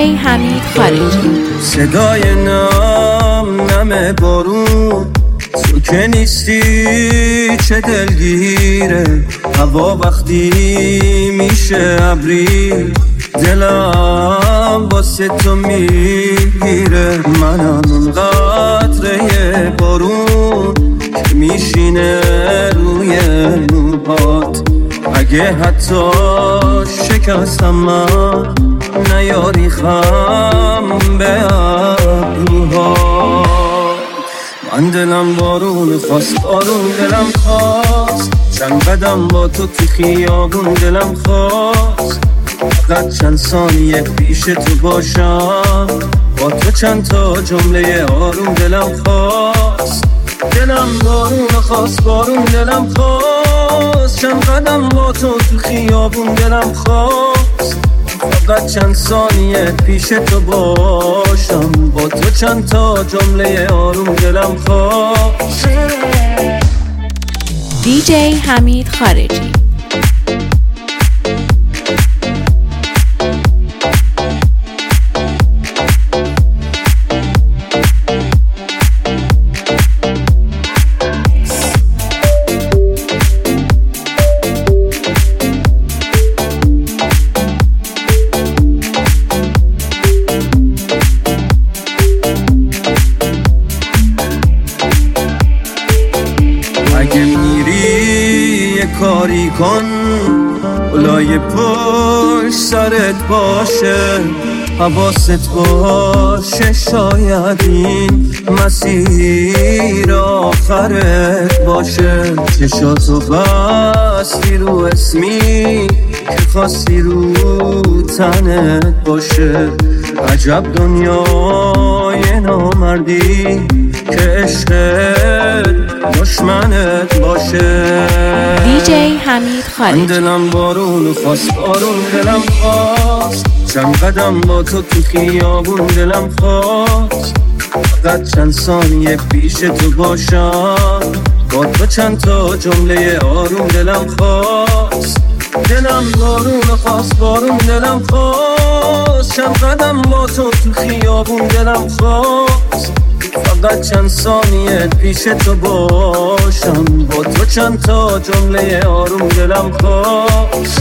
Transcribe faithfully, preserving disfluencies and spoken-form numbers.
جی حمید خارجی. صدای نم نم بارون، تو که نیستی چه دلگیره. هوا وقتی میشه ابری، دلم واسه تو میگیره. منم اون قطره بارون که میشینه روی موهات. اگه حتی شکستم من، نیاری خم به ابروها. من دلم بارون خواست، بارون دلم خواست. چند قدم با تو تو خیابون دلم خواست. فقط چند ثانیه پیش تو باشم، با تو چند تا جمله آروم دلم خواست. دلم بارون خواست، بارون دلم خواست. چند قدم با تو تو خیابون دلم خواست. فقط چند ثانیه پیش تو باشم، با تو چند تا جمله آروم دلم خواست. دی جی حمید خارجی. کاری کن اولای پشت سرت باشه، حواست باشه. شاید این مسیر آخرت باشه. چشاتو بستی رو اسمی که خواستی رو تنت باشه. عجب دنیای نامردی که عشقت دشمنت باشه. دی جی حمید خارجی. من دلم بارون خواست، بارون دلم خواست. چند قدم با تو تو خیابون دلم خواست. فقط چند ثانیه پیش تو باشم، با تو چند تا جمله آروم دلم خواست. دلم بارون خواست، بارون دلم خواست. چند قدم با تو تو خیابون دلم خواست. فقط چند ثانیه پیش تو باشم، با تو چند تا جمله آروم دلم خواست.